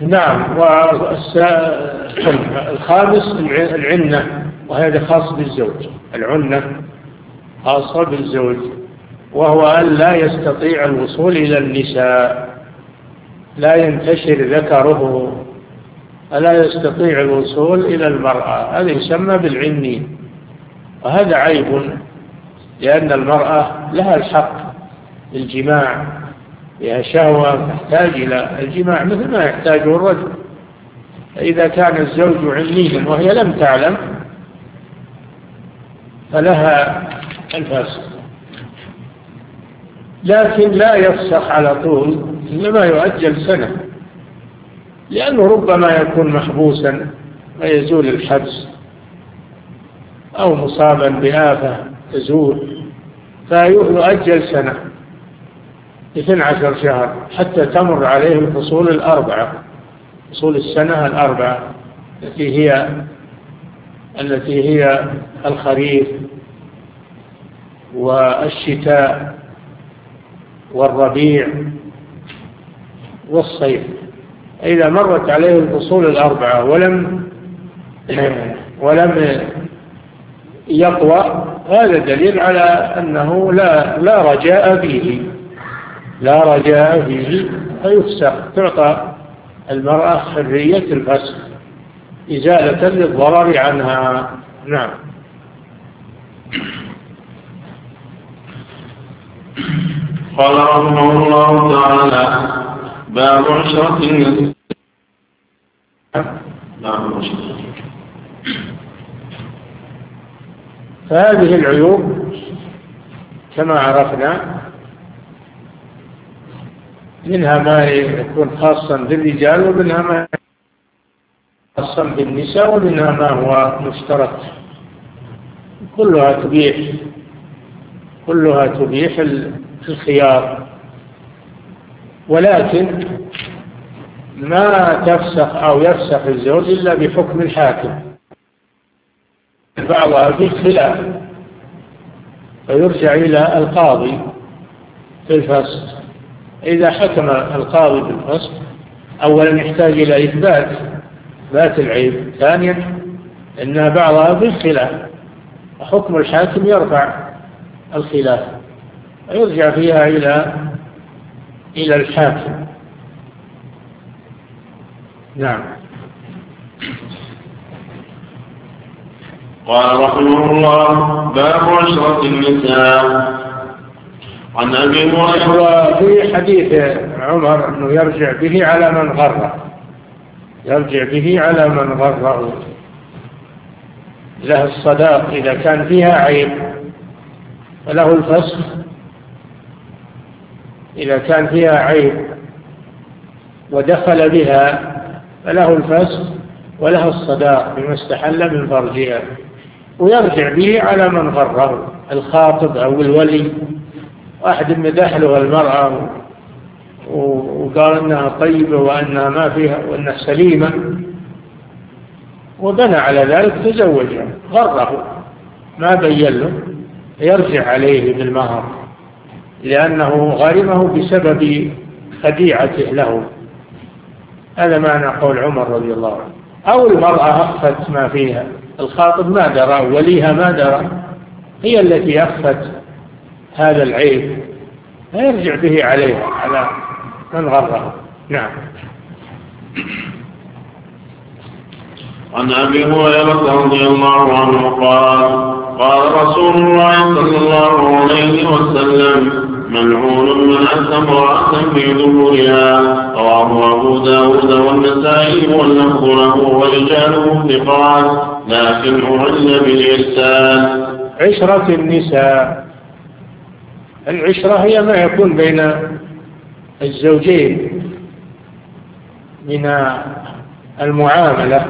نعم. والخامس العنة، وهذا خاص بالزوج. العنة خاصة بالزوج، وهو أن لا يستطيع الوصول إلى النساء، لا ينتشر ذكره، ألا يستطيع الوصول إلى المرأة، هذا يسمى بالعني. وهذا عيب، لأن المرأة لها الحق الجماع، لها شهوة تحتاج إلى الجماع مثل ما يحتاجه الرجل. إذا كان الزوج عنيا وهي لم تعلم فلها الفسخ، لكن لا يفسخ على طول، إنما يؤجل سنة، لأنه ربما يكون محبوسا ويزول الحبس، أو مصابا بآفة تزول، فيؤجل سنة 12 شهر حتى تمر عليه الفصول الأربعة، فصول السنة الأربعة التي هي الخريف والشتاء والربيع والصيف. إذا مرت عليه الفصول الأربعة ولم يقوى، هذا دليل على أنه لا رجاء فيه، فيفسخ، تعطى المرأة حرية الفسخ إزالة للضرر عنها. نعم. قال رحمه الله تعالى: باب عشرة النساء. فهذه العيوب كما عرفنا منها ما يكون خاصا بالرجال، ومنها ما خاصا بالنساء، ومنها ما هو مشترك. كلها تبيح الخيار، ولكن ما تفسخ أو يفسخ الزوج إلا بحكم الحاكم، بعضها بالخلاف، فيرجع إلى القاضي في الفسخ. إذا حكم القاضي بالفسخ، أولا يحتاج إلى إثبات العيب، ثانيا أن بعضها بالخلاف، وحكم الحاكم يرفع الخلاف ويرجع فيها إلى الحاكم. نعم. قال رحمه الله: باب عشرة النساء. عن أبي هريرة. وفي حديث عمر أنه يرجع به على من غره، له الصداق إذا كان فيها عيب، فله الفسخ إذا كان فيها عيب ودخل بها، فله الفسخ وله الصداق بما استحل من فرجها، ويرجع به على من غره، الخاطب أو الولي. واحد مدحله المرأة وقال أنها طيبة وأنها ما فيها وأنها سليمة، وبنى على ذلك تزوجها، غره ما بين له، يرجع عليه بالمهر، لأنه غرمه بسبب خديعته له. هذا معنى قول عمر رضي الله عنه. أو المرأة أخفت ما فيها، الخاطب ما درى، وليها ما درى، هي التي أخفت هذا العيب، فيرجع به عليها على من غره. نعم. عن أبي هريرة رضي الله عنه قال: قال رسول الله صلى الله عليه وسلم: ملعون من أتى امرأة في دبرها. رواه أبو داود والنسائي واللفظ له ورجاله ثقات، لكن أعل بالإرسال. عشرة النساء، العشرة هي ما يكون بين الزوجين من المعاملة،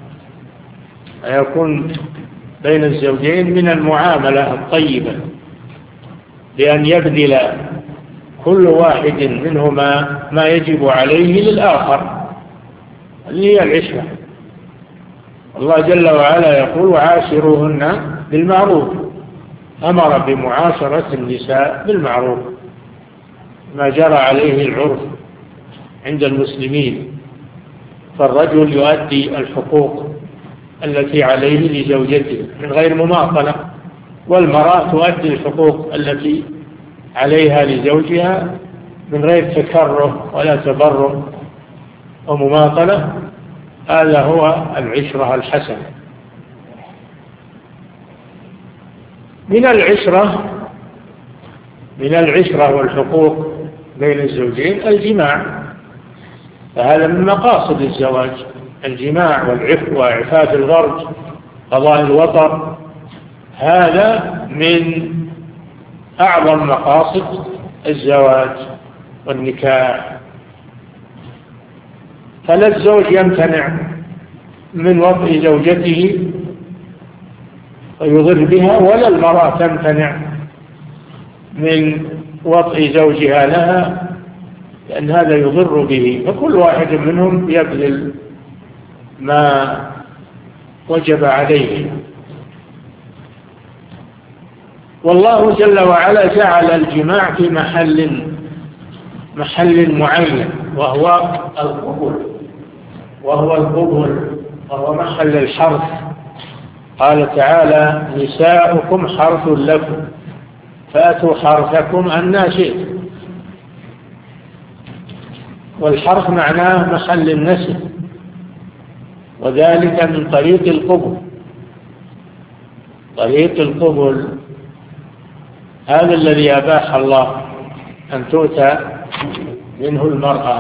يكون بين الزوجين من المعاملة الطيبة، بأن يبذل كل واحد منهما ما يجب عليه للآخر، اللي هي العشرة. الله جل وعلا يقول: وعاشروهن بالمعروف، أمر بمعاشرة النساء بالمعروف ما جرى عليه العرف عند المسلمين. فالرجل يؤدي الحقوق التي عليه لزوجته من غير مماطلة، والمرأة تؤدي الحقوق التي عليها لزوجها من غير تكره ولا تبرم ومماطلة. هذا هو العشرة الحسنة. من العشرة والحقوق بين الزوجين الجماع، فهذا من مقاصد الزواج، الجماع والعفو وإعفاف الفرج، قضاء الوطر، هذا من أعظم مقاصد الزواج والنكاح. فلا الزوج يمتنع من وطئ زوجته ويضر بها، ولا المرأة تمتنع من وطئ زوجها لها، لأن هذا يضر به، فكل واحد منهم يبذل ما وجب عليه. والله جل وعلا جعل الجماع في محل معين، وهو القبول، وهو محل الحرث. قال تعالى: نساؤكم حرث لكم فأتوا حرثكم أنى شئتم. والحرث معناه محل النسل، وذلك من طريق القبول. طريق القبول هذا الذي أباح الله أن تؤتى منه المرأة،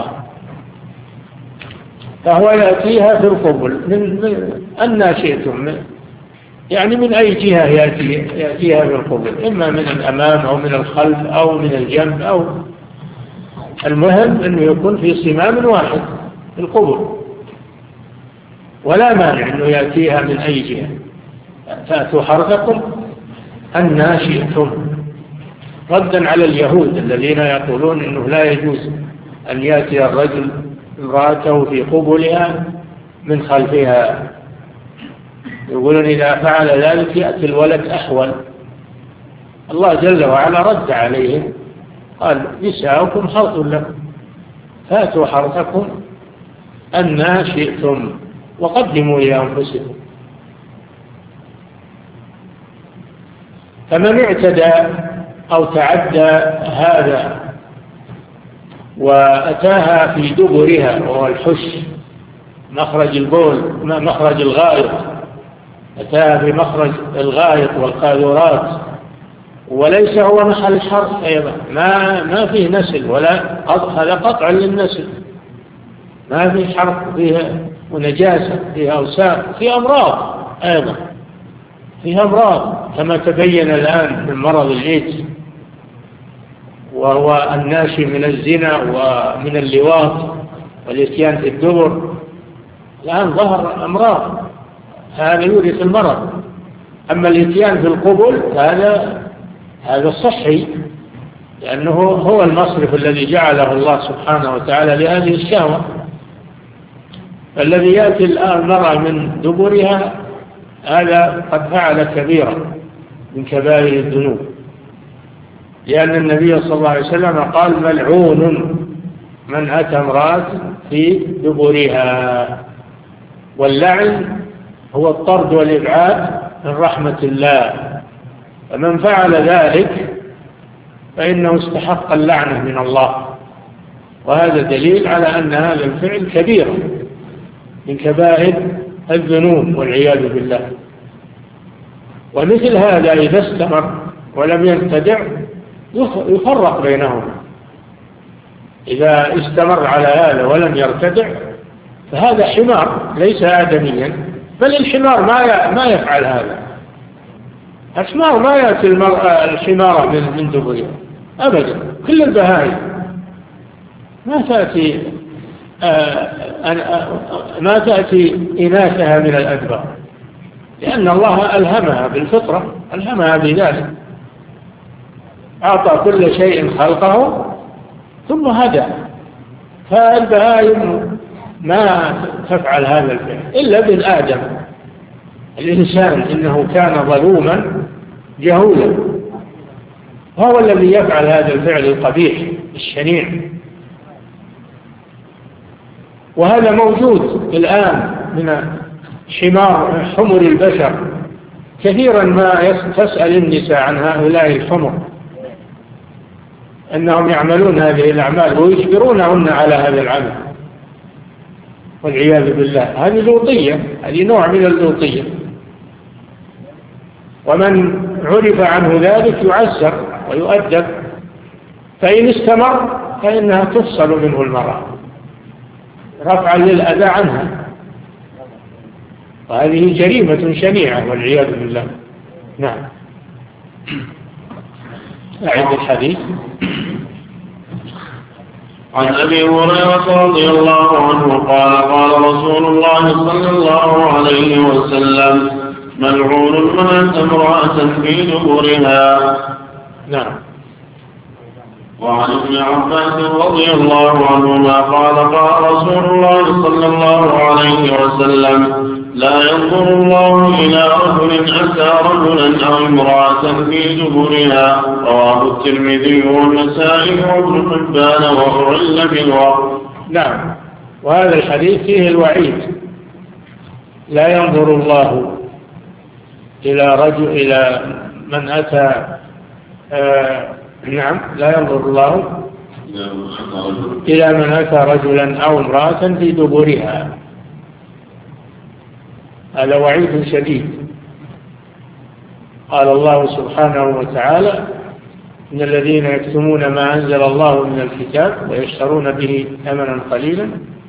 فهو يأتيها في القبول من أنى شئتم، يعني من أي جهة يأتيها في القبول، إما من الأمام أو من الخلف أو من الجنب، أو المهم أنه يكون في صمام واحد في القبول، ولا مانع أنه يأتيها من أي جهة. فأتوا حرثكم أنى شئتم، ردا على اليهود الذين يقولون أنه لا يجوز أن يأتي الرجل امرأته في قبلها من خلفها، يقولون إذا فعل ذلك يأتي الولد أحول. الله جل وعلا رد عليهم قال: نساؤكم حرث لكم فأتوا حرثكم أنى شئتم وقدموا لأنفسكم. فمن اعتدى أو تعدى هذا وأتاها في دبرها، وهو الحش، مخرج البول، مخرج الغائط، أتاها في مخرج الغائط والقاذورات، وليس هو محل الحرث أيضا، ما فيه نسل، ولا هذا قطع للنسل، ما فيه حرث، فيها ونجاسة، فيها أوساخ، فيها أمراض أيضا، فيها أمراض كما تبين الآن من مرض الإيدز، وهو الناشئ من الزنا ومن اللواط والإتيان في الدبر. الآن ظهر أمراض، هذا يورث المرض. أما الإتيان في القبل هذا صحي، لأنه هو المصرف الذي جعله الله سبحانه وتعالى لهذه الشهوة. الذي يأتي الآن المرأة من دبرها هذا قد فعل كبيرا من كبائر الذنوب، لأن النبي صلى الله عليه وسلم قال: ملعون من أتى امرأة في دبرها. واللعن هو الطرد والإبعاد من رحمة الله، فمن فعل ذلك فإنه استحق اللعنة من الله، وهذا دليل على أن هذا الفعل كبير من كبائر الذنوب والعياذ بالله. ومثل هذا إذا استمر ولم يرتدع يفرق بينهما. إذا استمر على هذا ولم يرتدع فهذا حمار ليس آدميا، بل الحمار ما يفعل هذا. الحمار ما يأتي الحمارة من دبرها أبدا. كل البهائم ما تأتي إناثها من الأدبار، لأن الله ألهمها بالفطرة، ألهمها بذلك، أعطى كل شيء خلقه ثم هدى. فالبهائم ما تفعل هذا الفعل إلا ابن آدم الإنسان، إنه كان ظلوما جهولا، هو الذي يفعل هذا الفعل القبيح الشنيع. وهذا موجود الآن من حمر البشر. كثيرا ما تسأل النساء عن هؤلاء الحمر أنهم يعملون هذه الأعمال ويجبرونهن على هذا العمل والعياذ بالله. هذه لوطية، هذه نوع من اللوطية، ومن عرف عنه ذلك يعزر ويؤدب، فإن استمر فإنها تفصل منه المرأة رفعا للأذى عنها، وهذه جريمة شنيعة والعياذ بالله. نعم. أعد الحديث. عن أبي هريرة رضي الله عنه قال قال رسول الله صلى الله عليه وسلم ملعون من أتى امرأة في دبرها. نعم. وعن ابن عباس رضي الله عنهما قال قال رسول الله صلى الله عليه وسلم لا ينظر الله إلى رجل أتى رجلا أو امرأة في دبرها. رواه الترمذي والنسائي وابن حبان وأعل بالوقت. نعم. وهذا الحديث فيه الوعيد، لا ينظر الله إلى من أتى نعم، لا ينظر الله إلى من أتى رجلا أو امرأة في دبرها. هذا وعيد شديد. قال الله سبحانه وتعالى إن الذين يكتمون ما أنزل الله من الكتاب ويشترون به ثمنا قليلا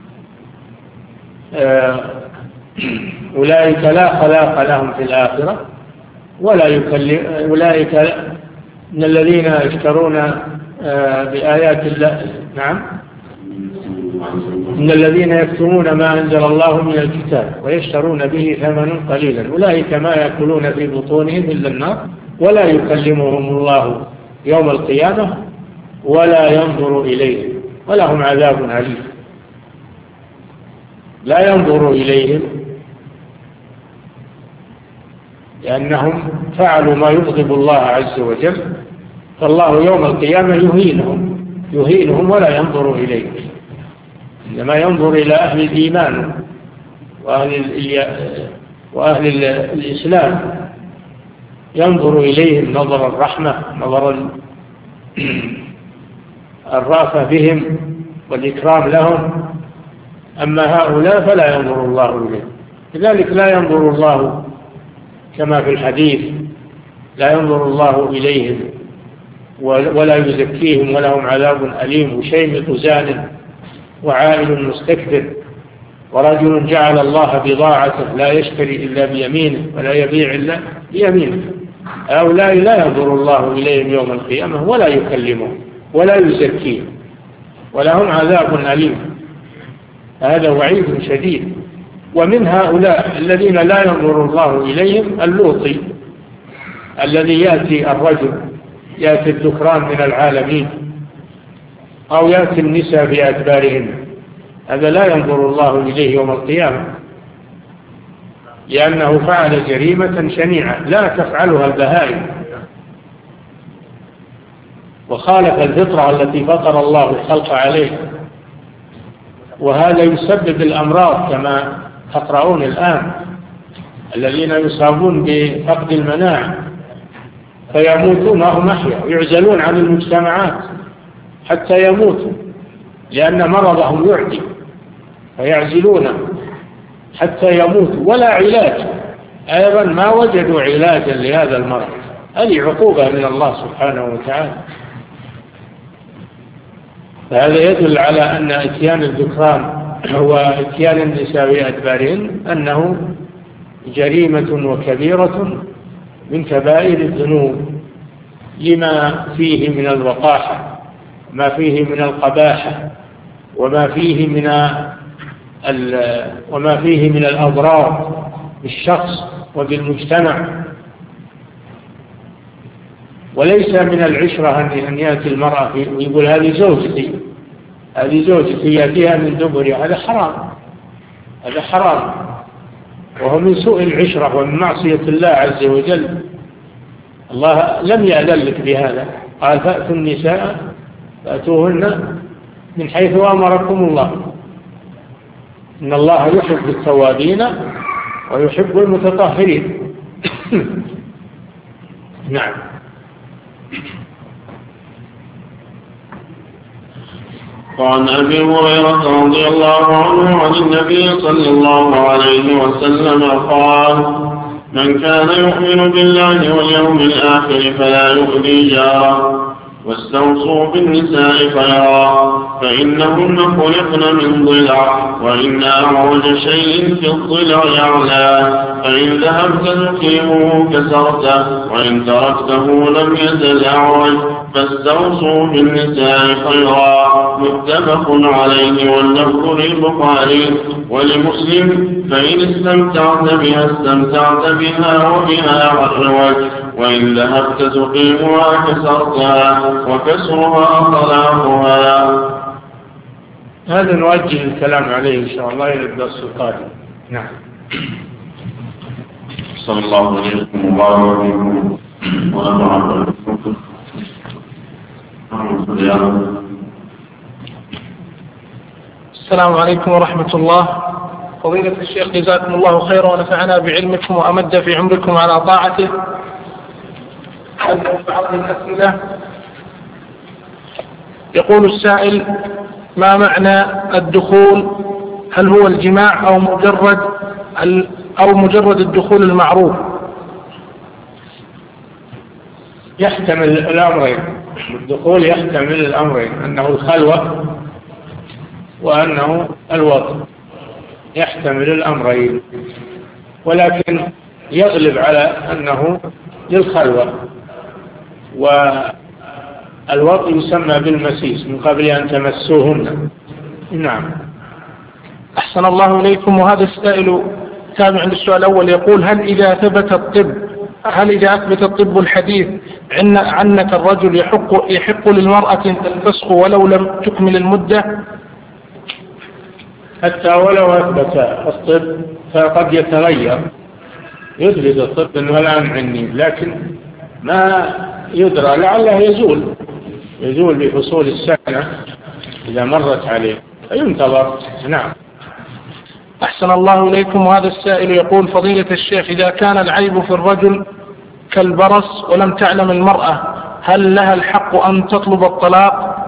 أولئك لا خلاق لهم في الآخرة ولا أولئك إن الذين يشترون بآيات الله نعم إن الذين يكتمون ما أنزل الله من الكتاب ويشترون به ثمنا قليلا أولئك ما يأكلون في بطونهم إلا النار ولا يكلمهم الله يوم القيامة ولا ينظر إليهم ولهم عذاب أليم. لا ينظر إليهم لأنهم فعلوا ما يغضب الله عز وجل، فالله يوم القيامة يهينهم ولا ينظر إليهم، إنما ينظر إلى أهل الإيمان وأهل الإسلام، ينظر إليهم نظر الرحمة، نظر الرأفة بهم والإكرام لهم. أما هؤلاء فلا ينظر الله إليهم. لذلك لا ينظر الله كما في الحديث لا ينظر الله إليهم ولا يزكيهم ولهم عذاب أليم وشيمة زان وعائل مستكبر ورجل جعل الله بضاعته لا يشتري إلا بيمينه ولا يبيع إلا بيمينه. هؤلاء لا ينظر الله إليهم يوم القيامة ولا يكلمهم ولا يزكيهم ولهم عذاب أليم. هذا وعيد شديد. ومن هؤلاء الذين لا ينظر الله إليهم اللوطي الذي يأتي الذكران من العالمين أو يأتي النساء بأدبارهن، هذا لا ينظر الله إليه يوم القيامة لأنه فعل جريمة شنيعة لا تفعلها البهائم وخالف الفطرة التي فطر الله الخلق عليه، وهذا يسبب الأمراض كما تقرؤون الآن الذين يصابون بفقد المناعة فيموتون وهم أحياء ويعزلون عن المجتمعات حتى يموتوا لأن مرضهم يعدي فيعزلون حتى يموتوا ولا علاج. أيضا ما وجدوا علاجا لهذا المرض. هذه عقوبة من الله سبحانه وتعالى. فهذا يدل على أن اتيان الذكران هو اتيان النساء بأدبارهن أنه جريمة وكبيرة من كبائر الذنوب لما فيه من الوقاحة ما فيه من القباحة وما فيه من الأضرار بالشخص وبالمجتمع. وليس من العشرة أن يأتي المرأة ويقول هذه زوجتي يأتيها من دبرها، هذا حرام وهو من سوء العشرة ومن معصية الله عز وجل. الله لم يأذن لك بهذا، قال فأتوا النساء فأتوهن من حيث أمركم الله. إن الله يحب التوابين ويحب المتطهرين. نعم. وعن أبي هريرة رضي الله عنه عن النبي صلى الله عليه وسلم قال: من كان يؤمن بالله واليوم الآخر فلا يؤذي جاره، واستوصوا بالنساء خيرا، فإنهن خلقن من ضلع، وإن أعوج شيء في الضلع يعلى، فإن ذهبت تقيمه كسرته، وإن تركته لم يزل أعوج، فاستوصوا بالنساء خيرا. متفق عليه، واللفظ للبخاري ولمسلم: فإن استمتعت بها استمتعت بها وبها عوج، وإن ذهبت تقيمها كسرتها، وكسرها طلاقها. هذا نوجه الكلام عليه إن شاء الله إلى الدرس القادم. نعم. صلى الله عليه وسلم السلام عليكم ورحمة الله. فضيلة الشيخ جزاكم الله خيرا ونفعنا بعلمكم وأمد في عمركم على طاعته. بعض الأسئلة. يقول السائل: ما معنى الدخول؟ هل هو الجماع أو مجرد الدخول المعروف؟ يحتمل الأمرين. الدخول يحتمل الأمرين، أنه الخلوة وأنه الوضع، يحتمل الأمرين، ولكن يغلب على أنه للخلوة. والوضع يسمى بالمسيس من قبل أن تمسوهن. نعم. أحسن الله إليكم. وهذا السائل تابع للسؤال الأول يقول: هل إذا أثبت الطب الحديث عنك الرجل يحق للمرأة الفسخ ولو لم تكمل المدة؟ حتى ولو أثبت الطب فقد يتغير. يثبت الطب أنه الآن عني، لكن ما يدرى، لعله يزول بحصول السنة إذا مرت عليه، فينتظر. نعم. أحسن الله إليكم. وهذا السائل يقول: فضيلة الشيخ، إذا كان العيب في الرجل كالبرص ولم تعلم المرأة، هل لها الحق أن تطلب الطلاق؟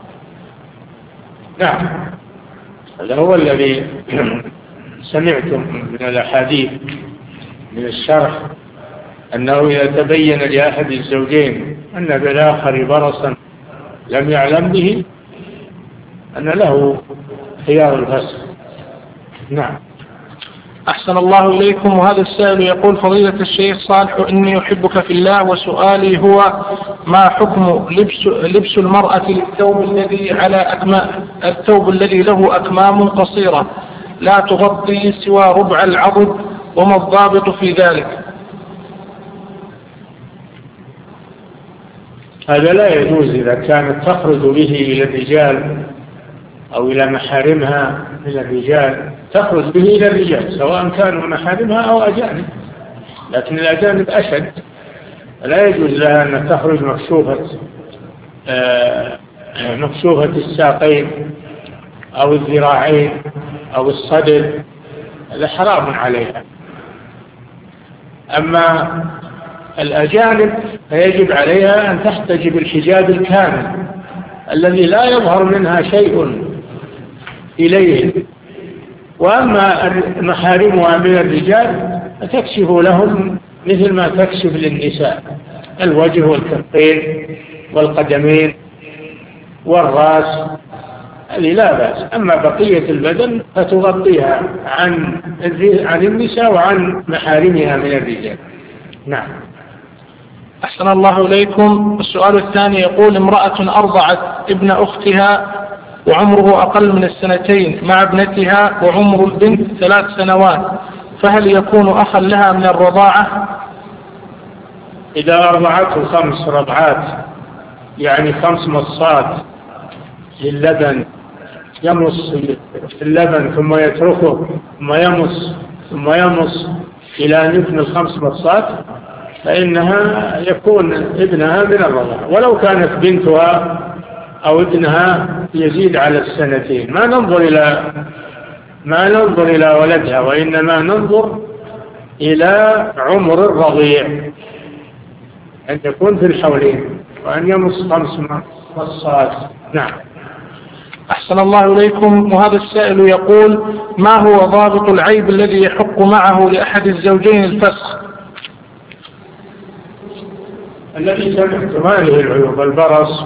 نعم، هذا هو الذي سمعتم من الأحاديث من الشرح، أنه إذا تبين لأحد الزوجين أن بالآخر برصا لم يعلم به أن له خيار الفسخ. نعم. أحسن الله إليكم. وهذا السائل يقول: فضيلة الشيخ صالح، إني أحبك في الله، وسؤالي هو: ما حكم لبس المرأة الثوب الذي له أكمام قصيرة لا تغطي سوى ربع العضد، وما الضابط في ذلك؟ هذا لا يجوز إذا كانت تخرج به إلى الرجال أو إلى محارمها من الرجال، تخرج به إلى الرجال سواء كانوا محارمها أو أجانب، لكن الأجانب أشد، لا يجوز لها أن تخرج مكشوفة الساقين أو الذراعين أو الصدر، هذا حرام عليها. أما الأجانب فيجب عليها أن تحتجب الحجاب الكامل الذي لا يظهر منها شيء إليه. وأما محارمها من الرجال فتكشف لهم مثل ما تكشف للنساء، الوجه والكفين والقدمين والرأس، هذه لا بأس. أما بقية البدن فتغطيها عن النساء وعن محارمها من الرجال. نعم. أحسن الله إليكم. السؤال الثاني يقول: امرأة أرضعت ابن أختها وعمره أقل من 2 مع ابنتها وعمر البنت 3 سنوات، فهل يكون أخا لها من الرضاعة؟ إذا أرضعته 5 رضعات، يعني 5 مصات للبن، يمص في اللبن ثم يتركه ثم يمص إلى أن يكمل 5 مصات، فإنها يكون ابنها من الرضاعة، ولو كانت بنتها أو ابنها يزيد على 2 سنين. ما ننظر إلى ما ننظر إلى ولدها، وإنما ننظر إلى عمر الرضيع، أن يكون في الحولين وأن يمص 5 مصات. نعم. أحسن الله إليكم. وهذا السائل يقول: ما هو ضابط العيب الذي يحق معه لأحد الزوجين الفسخ؟ الذي تماله العيوب: البرص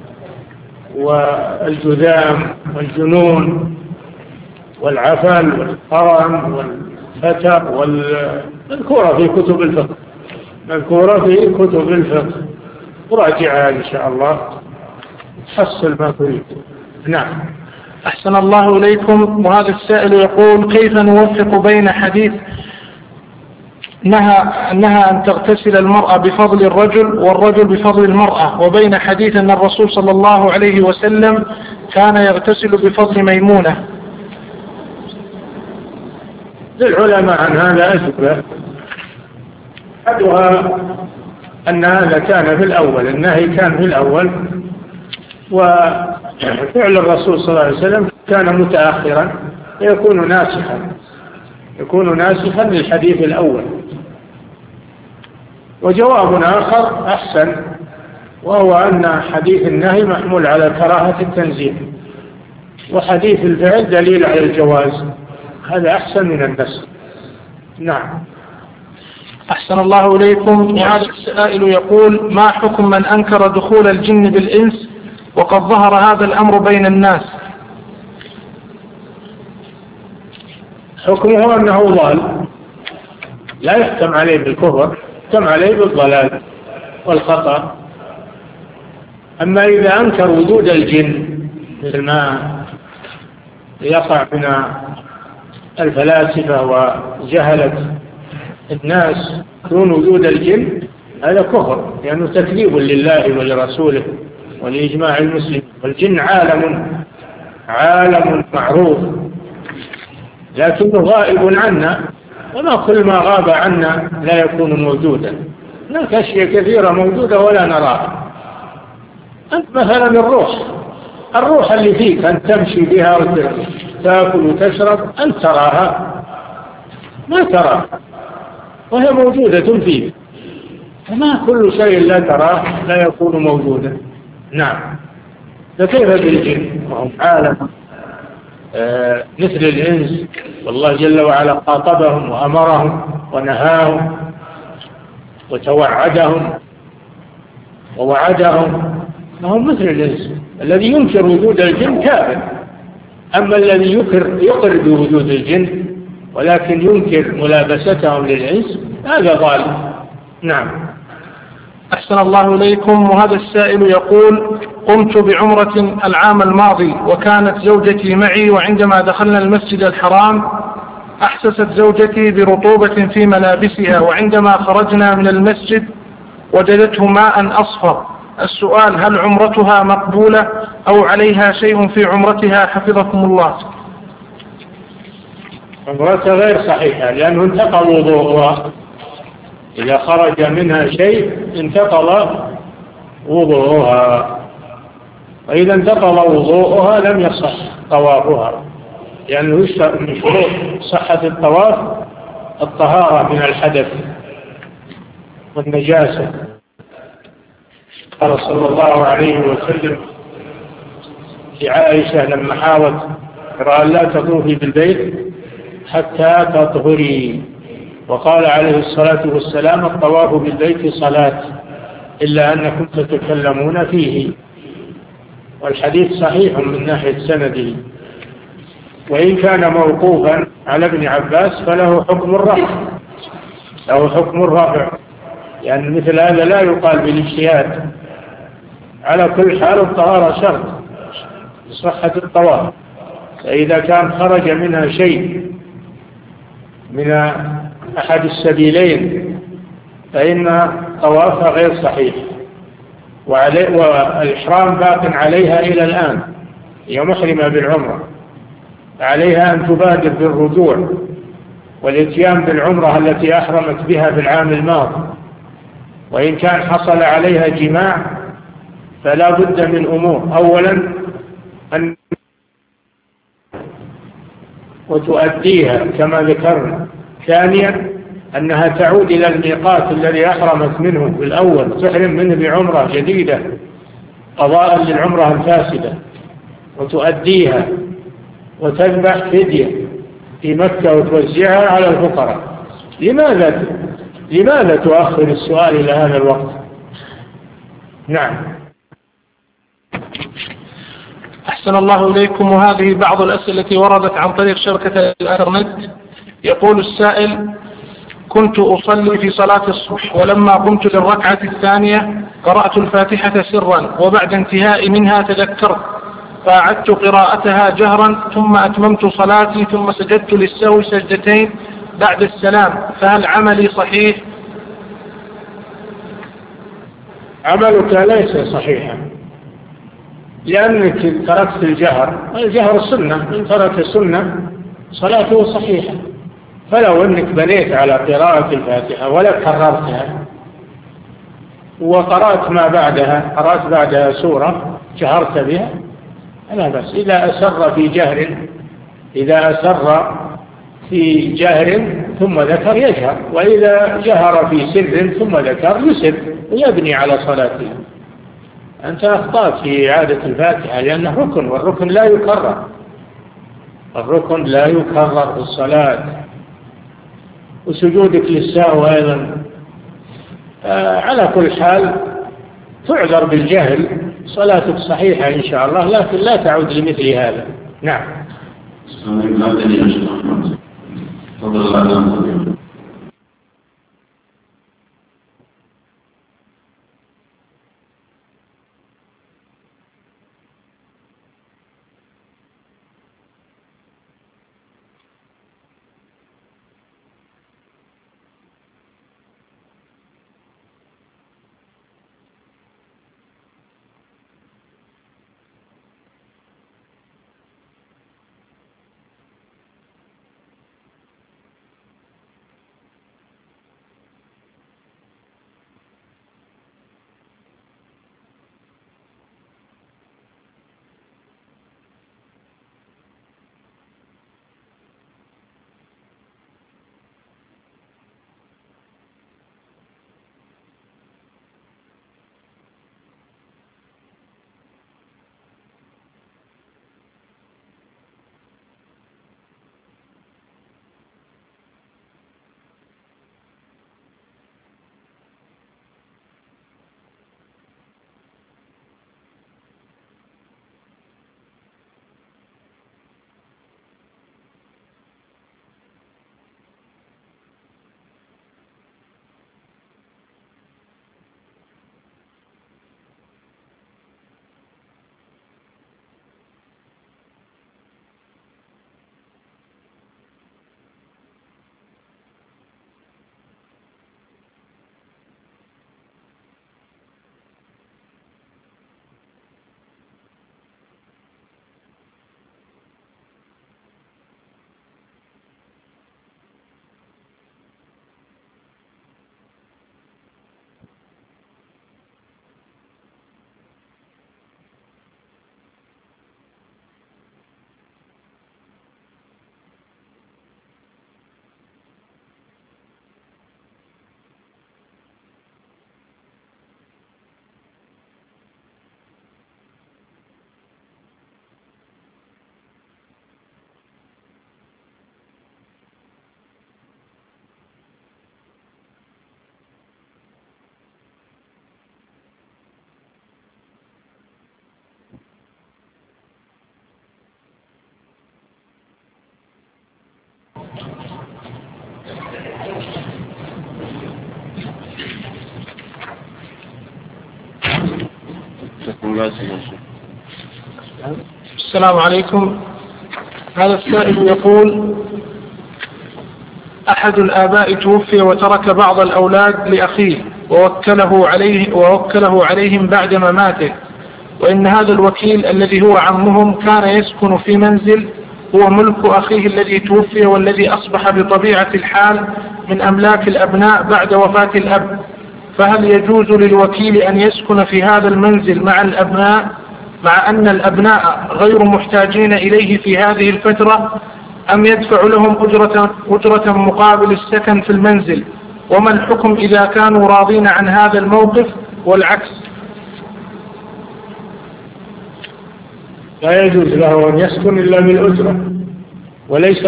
والجذام والجنون والعفن والقرن والفتر والمذكورة في كتب الفقه، مذكورة في كتب الفقه، راجعها إن شاء الله تحصل ما تريد. نعم. أحسن الله إليكم. وهذا السائل يقول: كيف نوفق بين حديث نهى أن تغتسل المرأة بفضل الرجل والرجل بفضل المرأة، وبين حديث أن الرسول صلى الله عليه وسلم كان يغتسل بفضل ميمونة؟ للعلماء عن هذا أجوبة. أحدها أن هذا كان في الأول، النهي كان في الأول، وفعل الرسول صلى الله عليه وسلم كان متأخرا يكون ناسخا للحديث الأول. وجواب آخر أحسن، وهو أن حديث النهي محمول على كراهة التنزيل، وحديث الفعل دليل على الجواز، هذا أحسن من النسخ. نعم. أحسن الله إليكم. وهذا السائل يقول: ما حكم من أنكر دخول الجن بالإنس وقد ظهر هذا الأمر بين الناس؟ حكمه أنه ضال، لا يحكم عليه بالكفر، يحكم عليه بالضلال والخطأ. أما إذا أنكر وجود الجن مثل ما يقع من الفلاسفة وجهلة الناس دون وجود الجن، هذا كفر، لأنه تكذيب لله ولرسوله ولإجماع المسلمين. والجن عالم معروف، لكنه غائب عنا، وما كل ما غاب عنا لا يكون موجودا. هناك أشياء كثيرة موجودة ولا نراها. أنت مثلا الروح اللي فيك، أن تمشي بها وتأكل وتشرب، أنت تراها؟ ما تراها، وهي موجودة فيك. فما كل شيء لا تراه لا يكون موجودا. نعم. فكيف بالجن وهم عالم مثل الإنس، والله جل وعلا خاطبهم وأمرهم ونهاهم وتوعدهم ووعدهم، فهم مثل الإنس. الذي ينكر وجود الجن كافر، أما الذي يقر بوجود الجن ولكن ينكر ملابستهم للإنس هذا ضال. نعم. أحسن الله إليكم. وهذا السائل يقول: قمت بعمرة العام الماضي وكانت زوجتي معي، وعندما دخلنا المسجد الحرام أحسست زوجتي برطوبة في ملابسها، وعندما خرجنا من المسجد وجدته ماء أصفر. السؤال: هل عمرتها مقبولة أو عليها شيء في عمرتها حفظكم الله؟ عمرتها غير صحيحة، لأنه انتقل وضوءها، إذا خرج منها شيء انتقل وضوءها، وإذا انتقل وضوءها لم يصح طوافها، لأنه من شروط صحة الطواف الطهارة من الحدث والنجاسة. قال صلى الله عليه وسلم لعائشة لما حاولت قال: لا تطوفي بالبيت حتى تطهري. وقال عليه الصلاة والسلام: الطواف بالبيت صلاة، إلا أنكم تتكلمون فيه. والحديث صحيح من ناحية سنده، وإن كان موقوفا على ابن عباس فله حكم الرفع، يعني مثل هذا لا يقال بالاجتهاد. على كل حال الطهارة شرط لصحة الطواف، فإذا كان خرج منها شيء من أحد السبيلين فإن طوافها غير صحيح، والإحرام باق عليها إلى الآن، هي محرمة بالعمرة، عليها أن تبادر بالرجوع والاتيان بالعمرة التي أحرمت بها في العام الماضي. وإن كان حصل عليها جماع فلا بد من أمور: أولا أن وتؤديها كما ذكرنا. ثانيا أنها تعود إلى الميقات الذي أحرمت منه بالأول، تحرم منه بعمرة جديدة قضاء للعمرة الفاسدة وتؤديها وتذبح فدية في مكة وتوزعها على الفقراء. لماذا تؤخر السؤال إلى هذا الوقت؟ نعم. أحسن الله إليكم. وهذه بعض الأسئلة التي وردت عن طريق شبكة الإنترنت. يقول السائل: كنت أصلي في صلاة الصبح، ولما قمت للركعة الثانية قرأت الفاتحة سرا، وبعد انتهاء منها تذكرت فأعدت قراءتها جهرا، ثم أتممت صلاتي، ثم سجدت للسهو سجدتين بعد السلام، فهل عملي صحيح؟ عملك ليس صحيحا، لأنك تركت الجهر سنة، من ترك السنة صلاته صحيحة. فلو أنك بنيت على قراءة الفاتحة ولا كررتها وقرأت ما بعدها، قرأت بعدها سورة جهرت بها، أنا بس. إذا أسر في جهر ثم ذكر يجهر، وإذا جهر في سر ثم ذكر يسر ويبني على صلاته. أنت أخطأت في إعادة الفاتحة لأنه ركن، والركن لا يكرر، الركن لا يكرر في الصلاة. وسجودك للسهو أيضا على كل حال تعذر بالجهل، صلاتك صحيحة إن شاء الله، لكن لا تعود لمثل هذا. نعم. السلام عليكم. هذا السائل يقول: أحد الآباء توفي وترك بعض الأولاد لأخيه ووكله عليهم بعد مماته، وإن هذا الوكيل الذي هو عمهم كان يسكن في منزل هو ملك أخيه الذي توفي، والذي أصبح بطبيعة الحال من أملاك الأبناء بعد وفاة الأب، فهل يجوز للوكيل أن يسكن في هذا المنزل مع الأبناء مع أن الأبناء غير محتاجين إليه في هذه الفترة، أم يدفع لهم أجرة مقابل السكن في المنزل؟ وما الحكم إذا كانوا راضين عن هذا الموقف والعكس؟ لا يجوز له أن يسكن إلا بالأجرة، وليس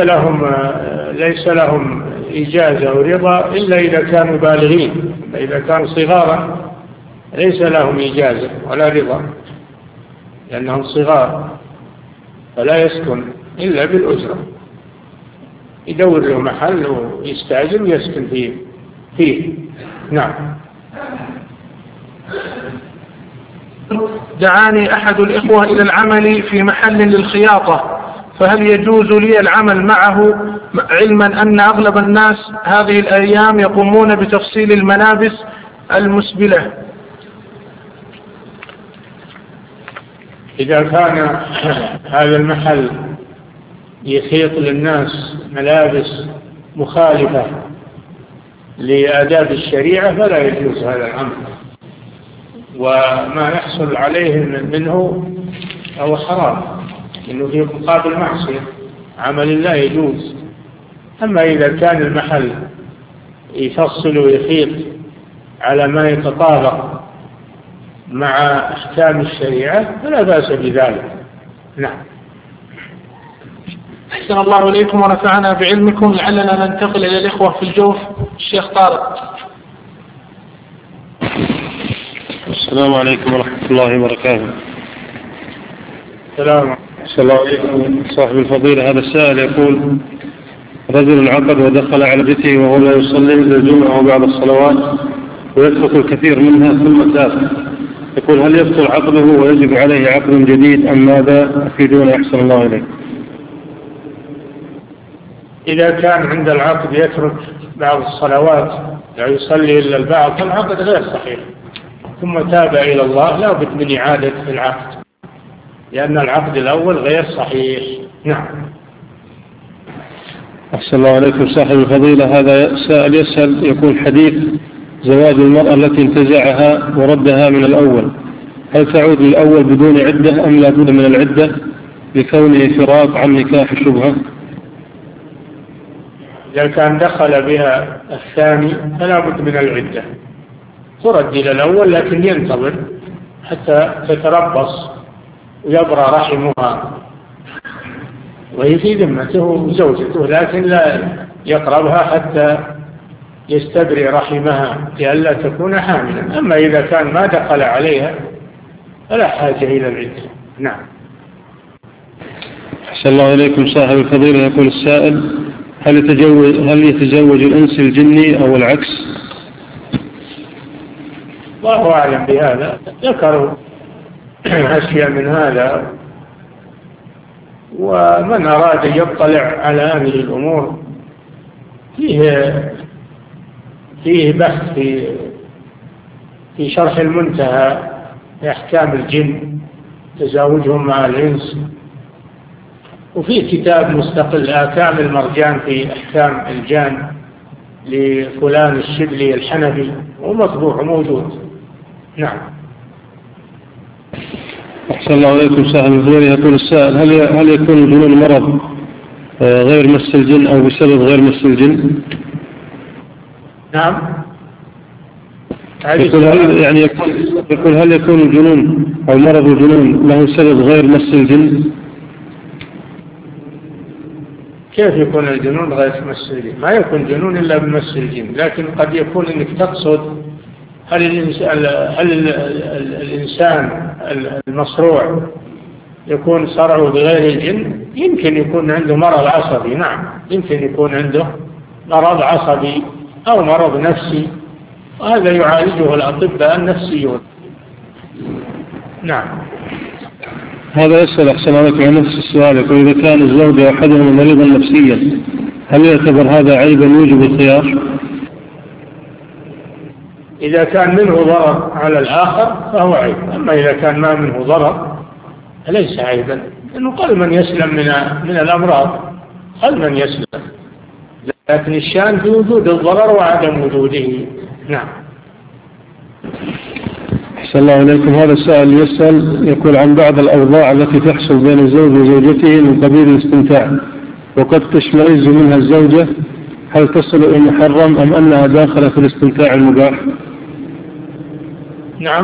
لهم إجازة ورضا إلا إذا كانوا بالغين. إذا كانوا صغارا ليس لهم إجازة ولا رضا لأنهم صغار، فلا يسكن إلا بالأجرة، يدور له محل ويستأجر ويسكن فيه. نعم. دعاني أحد الإخوة إلى العمل في محل للخياطة، فهل يجوز لي العمل معه علما أن أغلب الناس هذه الأيام يقومون بتفصيل الملابس المسبلة؟ إذا كان هذا المحل يخيط للناس ملابس مخالفة لآداب الشريعة فلا يجوز هذا العمل، وما يحصل عليه منه هو حرام، إنه في مقابل معصية، عمل لا يجوز. أما إذا كان المحل يفصل ويخيط على ما يتطابق مع أحكام الشريعة فلا بأس بذلك. نعم. أحسن الله إليكم ونفعنا بعلمكم. لعلنا ننتقل إلى الإخوة في الجوف. الشيخ طارق. السلام عليكم ورحمة الله وبركاته. السلام عليكم. صاحب الفضيلة، هذا السائل يقول: رجل عقد ودخل على بيته وهو لا يصلي إلا الجمعة وبعض الصلوات ويترك الكثير منها ثم تاب، يقول: هل يبطل عقده ويجب عليه عقد جديد أم ماذا؟ أفيدون أحسن الله إليك. إذا كان عند العقد يترك بعض الصلوات لا يصلي إلا البعض فالعقد غير صحيح، ثم تاب إلى الله لا بد من إعادة العقد لأن العقد الأول غير صحيح. نعم. أحسن الله عليكم. صاحب الفضيلة، هذا سائل يسأل يقول: حديث زواج المرأة التي انتزعها وردها من الأول، هل تعود للأول بدون عدة أم لا بد من العدة لكونه فراق عن نكاح الشبهة؟ إذا كان دخل بها الثاني فلا بد من العدة، ترد إلى الأول لكن ينتظر حتى تتربص ويبرى رحمها وهي في ذمته زوجته، لكن لا يقربها حتى يستبرئ رحمها لئلا تكون حاملا. أما إذا كان ما دخل عليها فلا حاجة إلى العدة. نعم. أحسن الله إليكم. صاحب الفضيلة يقول السائل: هل يتزوج الإنس الجني أو العكس؟ الله أعلم بهذا، ذكروا أشياء من هذا، ومن أراد أن يطلع على هذه الأمور فيه بحث في شرح المنتهى في أحكام الجن تزاوجهم مع الإنس، وفي كتاب مستقل أحكام المرجان في أحكام الجان لفلان الشبلي الحنفي ومطبوع موجود. نعم. أحسن الله عليكم. صاحب الفضيلة يقول السائل: هل يكون الجنون مرض غير مس الجن أو بسبب غير مس الجن؟ نعم. يقول هل يكون الجنون أو مرض الجنون له سبب غير مس الجن؟ كيف يكون الجنون غير مس الجن؟ ما يكون جنون إلا بمس الجن، لكن قد يكون إنك تقصد هل الإنسان المصروع يكون صرعه بغير الجن؟ يمكن يكون عنده مرض عصبي. نعم، يمكن يكون عنده مرض عصبي أو مرض نفسي، وهذا يعالجه الأطباء النفسيون. نعم. هذا يسأل أحسن عليكم عن نفس السؤال، يقول: إذا كان الزوج أحدهم مريضا نفسيا هل يعتبر هذا عيبا يوجب الخيار؟ إذا كان منه ضرر على الآخر فهو عيب، أما إذا كان ما منه ضرر فليس عيبا، لأنه قل من يسلم من الأمراض، قل من يسلم، لكن الشان في وجود الضرر وعدم وجوده. نعم. أحسن الله إليكم. هذا السائل يسأل يقول عن بعض الأوضاع التي تحصل بين الزوج وزوجته من قبيل الاستمتاع، وقد تشمئز منها الزوجة، هل تصل إلى المحرم أم أنها داخلة في الاستمتاع المباح؟ نعم،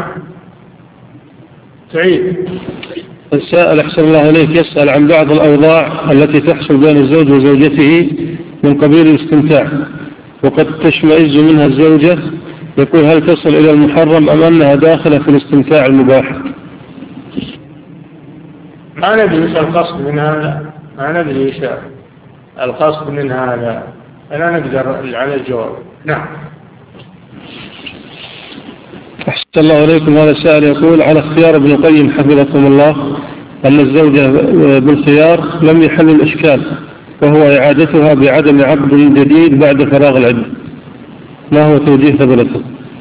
تعيد. السائل أحسن الله إليك يسأل عن بعض الأوضاع التي تحصل بين الزوج وزوجته من قبيل الاستمتاع، وقد تشمئز منها الزوجة، يقول هل تصل إلى المحرم أم أنها داخلة في الاستمتاع المباح؟ ما ندري ايش القصد من هذا، ما ندري ايش القصد من هذا، لا نقدر على الجواب. نعم. أحسن الله إليكم. هذا السائل يقول على اختيار ابن القيم حفظكم الله أن الزوجة بالخيار لم يحل الإشكال، وهو إعادتها بعدم عقد جديد بعد فراغ العدة، ما هو توجيه فضلته؟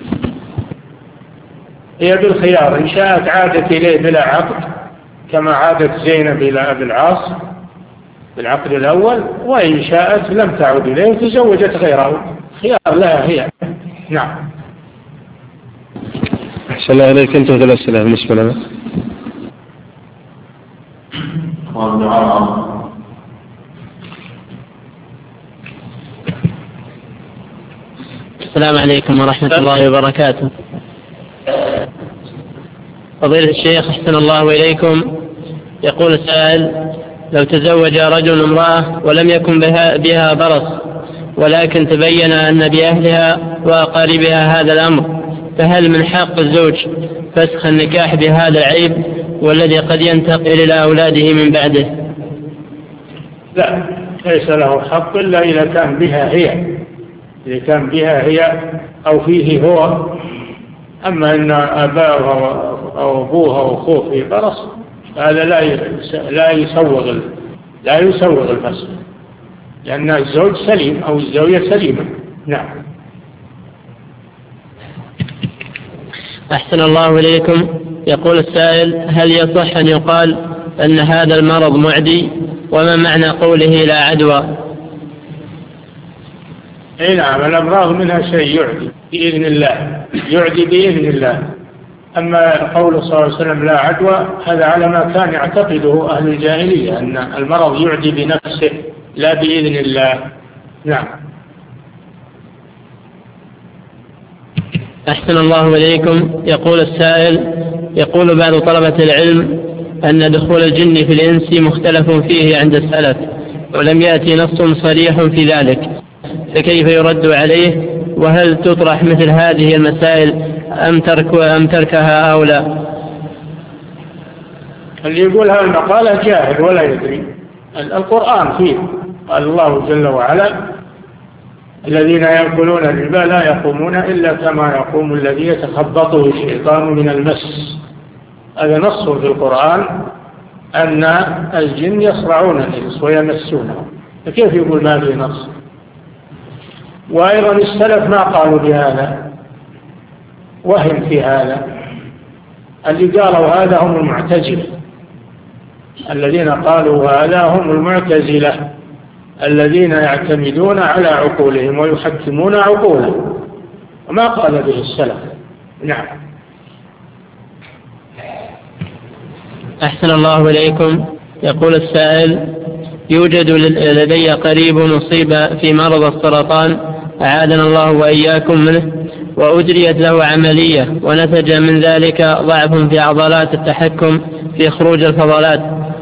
هي بالخيار، إن شاءت عادت إليه بلا عقد كما عادت زينب إلى أبي العاص بالعقد الأول، وإن شاءت لم تعد إليه وتزوجت غيره، خيار لها هي. نعم. أحسن الله إليك. انتهت الأسئلة بالنسبة لنا. السلام عليكم ورحمة الله وبركاته. فضيلة الشيخ أحسن الله إليكم، يقول السائل لو تزوج رجل امرأة ولم يكن بها برص، ولكن تبين أن بأهلها وأقاربها هذا الأمر، فهل من حق الزوج فسخ النكاح بهذا العيب والذي قد ينتقل إلى أولاده من بعده؟ لا، ليس له حق إلا إذا كان بها هي، إذا كان بها هي أو فيه هو. أما أن أباها أو أبوها أو أخوه في برص، هذا لا يسوغ الفسخ، لأن الزوج سليم أو الزوجة سليمة. نعم. أحسن الله إليكم. يقول السائل هل يصح أن يقال أن هذا المرض معدي، وما معنى قوله لا عدوى؟ اي نعم، الأمراض منها شيء يعدي بإذن الله، يعدي بإذن الله. أما قول صلى الله عليه وسلم لا عدوى، هذا على ما كان يعتقده أهل الجاهلية، أن المرض يعدي بنفسه لا بإذن الله. نعم. أحسن الله إليكم. يقول السائل يقول بعض طلبة العلم أن دخول الجن في الإنس مختلف فيه عند السلف، ولم يأتي نص صريح في ذلك، فكيف يرد عليه؟ وهل تطرح مثل هذه المسائل أم تركها أو لا؟ اللي يقول هذا المقالة جاهل ولا يدري. القرآن فيه قال الله جل وعلا الذين يأكلون الربا لا يقومون إلا كما يقوم الذي يتخبطه الشيطان من المس. هذا نص في القرآن أن الجن يصرعون الإنس ويمسونه، فكيف يقول ما في نص؟ وأيضا السلف ما قالوا بهذا، وهم في هذا. اللي قالوا هذا هم المعتزلة، الذين قالوا هذا هم المعتزلة الذين يعتمدون على عقولهم ويحكمون عقولهم، وما قال به السلف. نعم. أحسن الله إليكم. يقول السائل يوجد لدي قريب أصيب في مرض السرطان أعاذنا الله وإياكم منه، وأجريت له عملية، ونتج من ذلك ضعف في عضلات التحكم في خروج الفضلات،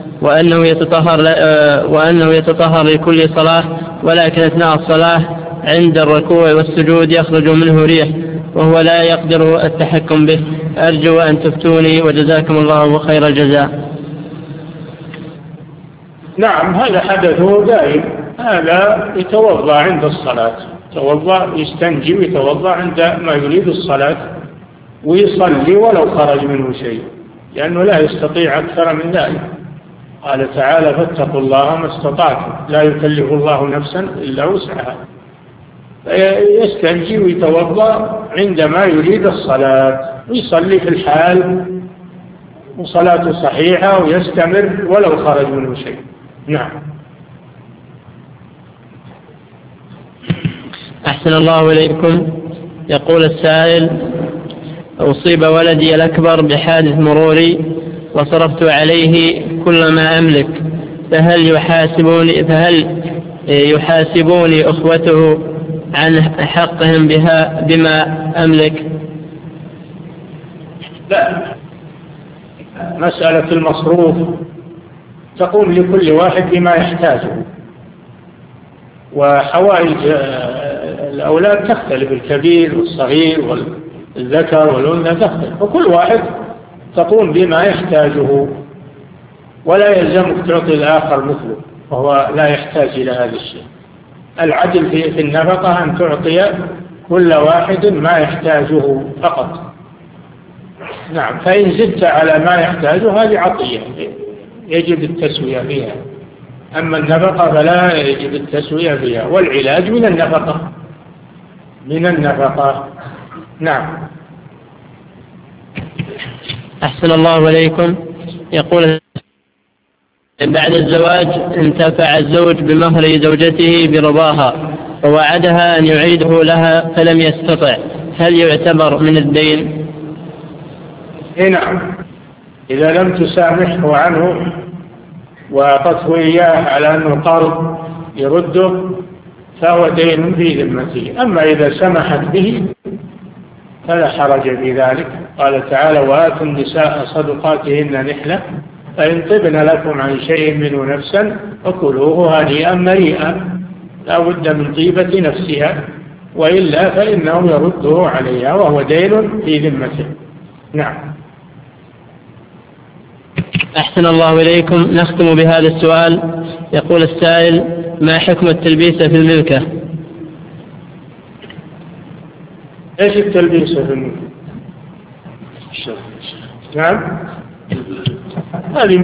وأنه يتطهر لكل صلاة، ولكن أثناء الصلاة عند الركوع والسجود يخرج منه ريح وهو لا يقدر التحكم به. أرجو أن تفتوني وجزاكم الله خير الجزاء. نعم، هذا حدثه دائم. هذا يتوضأ عند الصلاة، يتوضأ يستنجي ويتوضأ عند ما يريد الصلاة ويصلي ولو خرج منه شيء، لأنه لا يستطيع أكثر من ذلك. قال تعالى فاتقوا الله ما استطعتم لا يكلف الله نفسا إلا وسعها. يستنجي ويتوضأ عندما يريد الصلاة ويصلي في الحال وصلاته صحيحة ويستمر ولو خرج منه شيء. نعم. أحسن الله إليكم. يقول السائل أصيب ولدي الأكبر بحادث مروري وصرفت عليه كل ما أملك، فهل يحاسبوني أخوته عن حقهم بها بما أملك؟ لا، مسألة المصروف تقوم لكل واحد بما يحتاجه، وحوائج الأولاد تختلف، الكبير والصغير والذكر والأنثى تختلف، وكل واحد تقوم بما يحتاجه، ولا يلزمك تعطي الآخر مثله وهو لا يحتاج إلى هذا الشيء. العدل في النفقة أن تعطي كل واحد ما يحتاجه فقط. نعم، فإن زدت على ما يحتاجه هذه عطية يجب التسوية فيها، أما النفقة فلا يجب التسوية فيها، والعلاج من النفقة. نعم. أحسن الله إليكم. يقول: بعد الزواج انتفع الزوج بمهر زوجته برضاها ووعدها أن يعيده لها فلم يستطع، هل يعتبر من الدين؟ نعم، إذا لم تسامحه عنه وأعطته إياه على أنه قرض يرده فهو دين في ذمته. أما إذا سمحت به فلا حرج في ذلك. قال تعالى: وآتوا النساء صدقاتهن نحلة فإن طبن لكم عن شيء منه نفسا فكلوه هنيئا مريئا، لا بد من طيبة نفسها، وإلا فإنه يرده عليها وهو دين في ذمته. نعم. أحسن الله إليكم. نختم بهذا السؤال. يقول السائل: ما حكم التلبيس في الملكة؟ ايش التلبيس في الملكة؟ نعم، هذه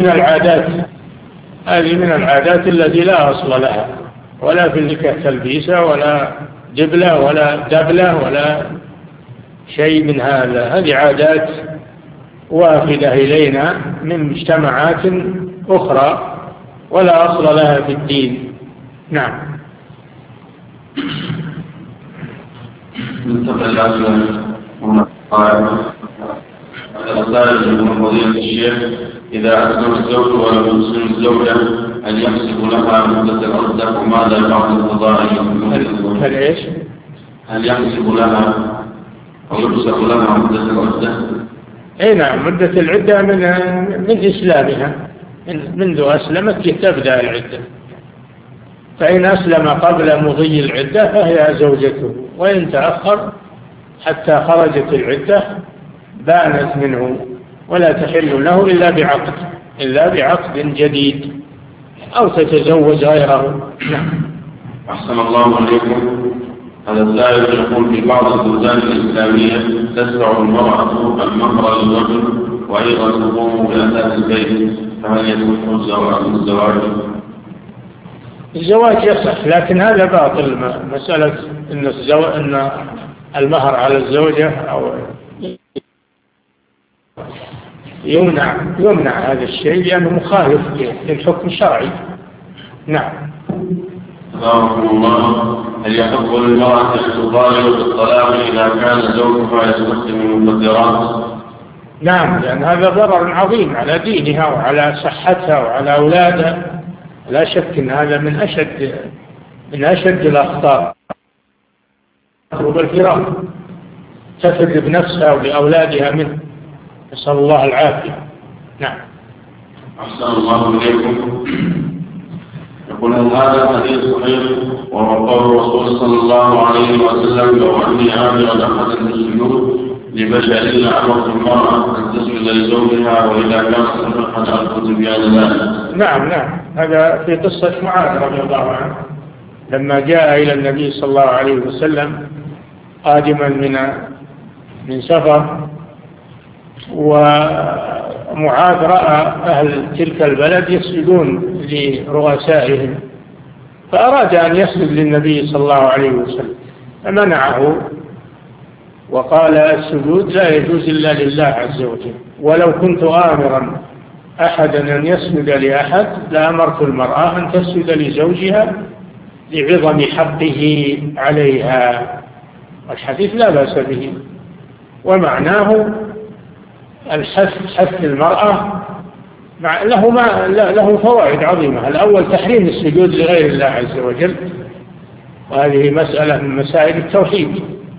من العادات التي لا أصل لها، ولا في الملكة تلبيسة ولا جبلة ولا دبلة ولا شيء من هذا. هذه عادات وافدة إلينا من مجتمعات أخرى ولا أصل لها في الدين. نعم. الرسائل من فضيلة الشيخ: إذا أسلم الزوج ولم يسلم الزوجة هل يحسب لها مدة العدة وماذا بعد القضاء؟ هل يحسب لها أو يحسب لها مدة العدة؟ أي نعم، مدة العدة من إسلامها، منذ أسلمت تبدأ العدة، فإن أسلم قبل مضي العدة فهي زوجته، وإن تأخر حتى خرجت العدة بانت منه ولا تحل له إلا بعقد جديد أو تتزوج غيره. نعم. أحسن الله عليكم. هذا السائل يقول: في بعض البلدان الإسلامية تدفع المرأة المهر للرجل وأيضا تقوم بأساس البيت، فهل يصح الزواج يصح، لكن هذا باطل. مسألة أن المهر على الزوجة أو يمنع هذا الشيء لأنه مخالف للحكم الشرعي. نعم. الله. هل يحق للمرأة أن تطالب بالطلاق إذا كان زوجها يستخدم المخدرات؟ نعم، لأن هذا ضرر عظيم على دينها وعلى صحتها وعلى أولادها، لا شك أن هذا من أشد الأخطار. تقرب الفراق، تفرد بنفسها وبأولادها منه، نسأل الله العافية. نعم. أحسن الله إليكم. يقول: هذا الحديث صحيح وهو قول الرسول صلى الله عليه وسلم: لو أني آمر أحدا بالسجود لبشر إلا أمرت المرأة أن تسجد لزوجها وإذا كانت صدقا أخذ بهذا ذلك. نعم، هذا في قصة معاذ رضي الله عنه لما جاء إلى النبي صلى الله عليه وسلم قادما من سفر، ومعاذ رأى أهل تلك البلد يسجدون لرؤسائهم، فأراد أن يسجد للنبي صلى الله عليه وسلم فمنعه وقال: السجود لا يجوز إلا لله عز وجل، ولو كنت آمرا أحدا أن يسجد لأحد لأمرت المرأة أن تسجد لزوجها لعظم حقه عليها. الحديث لا بأس به، ومعناه حث المرأة له فوائد عظيمة. الأول تحريم السجود لغير الله عز وجل، وهذه مسألة من مسائل التوحيد.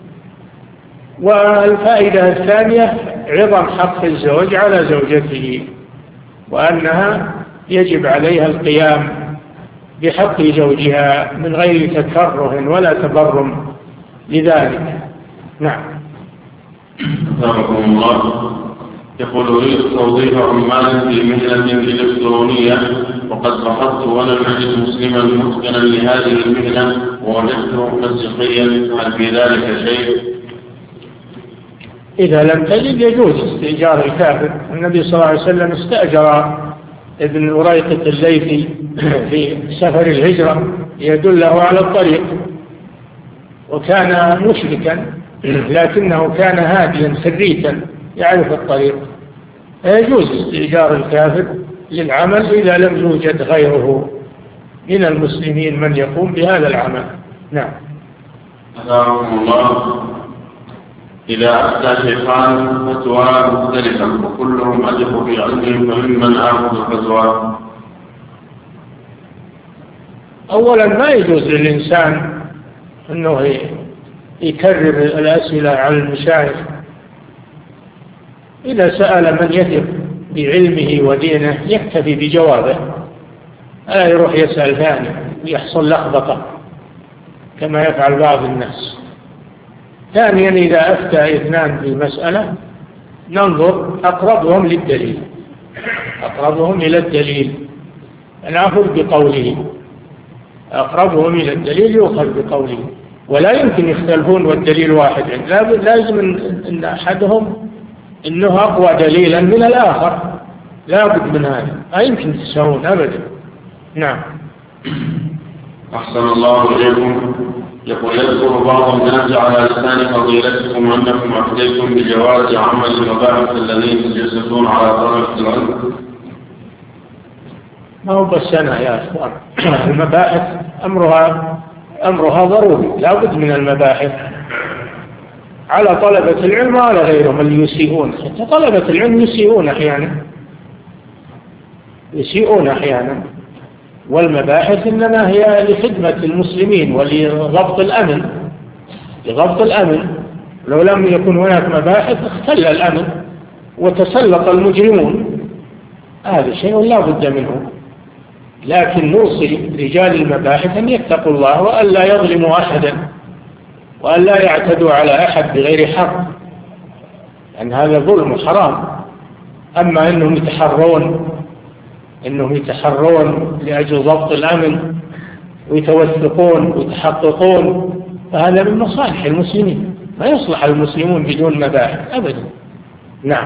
والفائدة الثانية عظم حق الزوج على زوجته، وأنها يجب عليها القيام بحق زوجها من غير تكره ولا تبرم لذلك. نعم. أكرمكم الله. يقول أريد توظيف عمال في مهنة إلكترونية وقد بحثت ولم أجد مسلما متقنا لهذه المهنة ووجدته مسيحيا، هل في ذلك شيء؟ إذا لم تجد يجوز استئجار الكافر. النبي صلى الله عليه وسلم استأجر ابن أريقط الليثي في سفر الهجرة يدله على الطريق، وكان مشركا لكنه كان هاديا سريتا يعرف الطريق. يجوز استئجار الكافر للعمل إذا لم يوجد غيره من المسلمين من يقوم بهذا العمل. نعم. أكرمكم الله. إذا أفتى شيخان فتوى مختلفة وكلهم أدق في علمهم فممن آخذ الفتوى؟ أولا ما يجوز للإنسان أنه يكرر الأسئلة على المشايخ. إذا سأل من يثق بعلمه ودينه يكتفي بجوابه، لا يروح يسأل ثاني ويحصل لخبطة كما يفعل بعض الناس. ثانيا إذا أفتى اثنان في مسألة ننظر أقربهم للدليل، أقربهم إلى الدليل نأخذ بقوله، أقربهم إلى الدليل يؤخذ بقوله، ولا يمكن يختلفون والدليل واحد. لازم أن أحدهم إنه أقوى دليلا من الآخر، لا بد من هذا، لا يمكن تساوون أبدا. نعم. أحسن الله إليكم. يقول يذكر بعض الناس على لسان فضيلتكم أنكم أفتيتم بجواز عمل المباحث الذين يجلسون على طرف العلم. ما هو بس أنا يا أخوان، المباحث أمرها ضروري، لا بد من المباحث على طلبة العلم وعلى غيرهم اللي يسيئون. حتى طلبة العلم يسيئون أحيانا، والمباحث إنما هي لخدمة المسلمين ولضبط الأمن. لو لم يكن هناك مباحث اختل الأمن وتسلط المجرمون، هذا شيء لا بد منه. لكن نوصي رجال المباحث أن يتقوا الله وأن لا يظلموا أحدا وأن لا يعتدوا على أحد بغير حق، لأن هذا ظلم حرام. أما أنهم يتحرون لأجل ضبط الأمن ويتوثقون ويتحققون، فهذا من مصالح المسلمين، ما يصلح المسلمون بدون مباحث أبدا. نعم.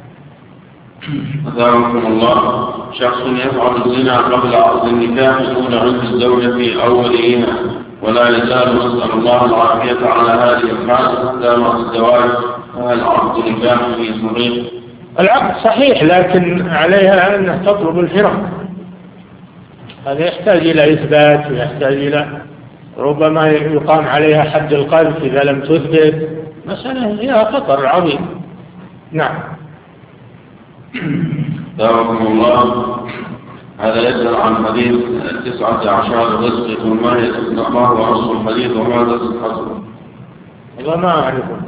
أثابكم الله. شخص يفعل الزنا قبل عقد النكاح دون علم الزوجة أو وليها، ولا يزال نسأل الله العافية على هذه الحال حتى مع الزواج، فهل عقد نكاح في صحيح؟ العقد صحيح، لكن عليها أن تطلب الفراق. هذا يحتاج إلى إثبات، ويحتاج إلى ربما يقام عليها حد القذف إذا لم تثبت. مسألة فيها خطر عظيم. نعم. دعوكم الله. هذا يسأل عن حديث 19 رزق، ما هو أصل الحديث وماذا صحته؟ والله ما أعرفه،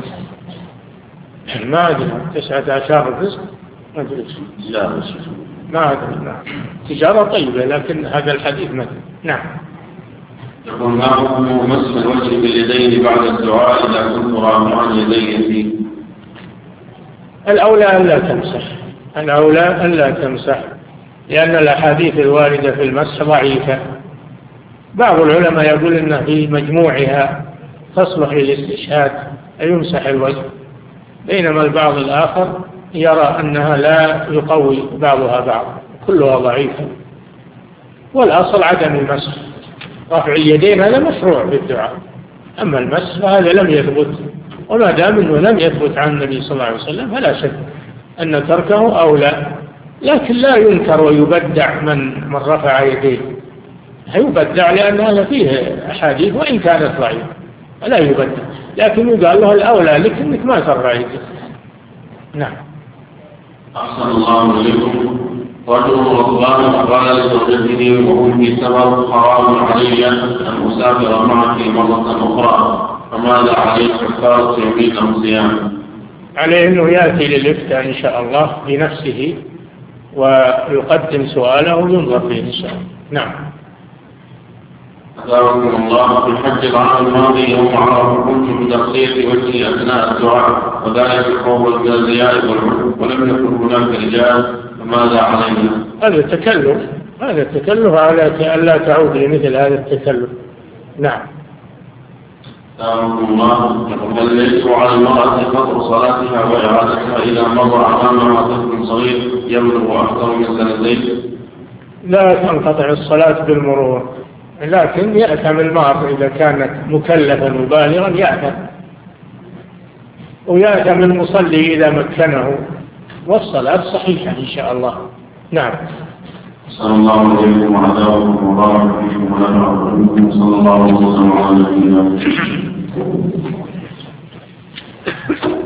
ما أدري. 19 رزق ما أدري. لا ما أدري. تجارة طيبة، لكن هذا الحديث ما أدري. نعم. يقول ما حكم مسح الوجه باليدين بعد الدعاء إذا كنت رافعا يدي؟ الأولى أن لا تمسح، لأن الأحاديث الواردة في المسح ضعيفة. بعض العلماء يقول إن في مجموعها تصلح للاستشهاد أن يمسح الوجه، بينما البعض الآخر يرى أنها لا يقوي بعضها بعضا، كلها ضعيفة. والأصل عدم المسح. رفع اليدين هذا مشروع بالدعاء، أما المسح فهذا لم يثبت، وما دام أنه لم يثبت عن النبي صلى الله عليه وسلم فلا شك أن تركه أولى. لكن لا ينكر ويبدع من رفع يديه، يبدع لأن هذا فيه أحاديث وإن كانت ضعيفة، لا يبدع، لكن يقال له الأولى لك أنك ما ترفع يديه. نعم. أحسن الله إليكم. رجل رضوان قال لزوجته وهم في سفر حرام علي أن أسافر معك مرة أخرى فماذا عليه كفارة يمين أو صيام؟ عليه أنه يأتي للإفتاء إن شاء الله بنفسه ويقدم سؤاله وينظر فيه إن شاء الله. نعم. أثابكم الله. في الحج العام الماضي يوم عرفة كنت بتغطية وجهي أثناء الدعاء وذلك الخوف من الرياء ولم يكن هناك رجال فماذا علينا؟ هذا تكلف على ألا تعود لمثل هذا التكلف. نعم. أثابكم الله. هل يجب على المرأة قطع صلاتها وإعادتها إذا مر أمامها طفل صغير يبلغ أكثر من 2 سنين؟ لا تنقطع الصلاة بالمرور، لكن يأثم المرء إذا كانت مكلفا وبالغا يأثم، ويأثم المصلي إذا مكنه، والصلاة صحيحة إن شاء الله. نعم. صلى الله عليكم وعلى آله وبارك فيكم ونفع صلى الله عليه وسلم على نبينا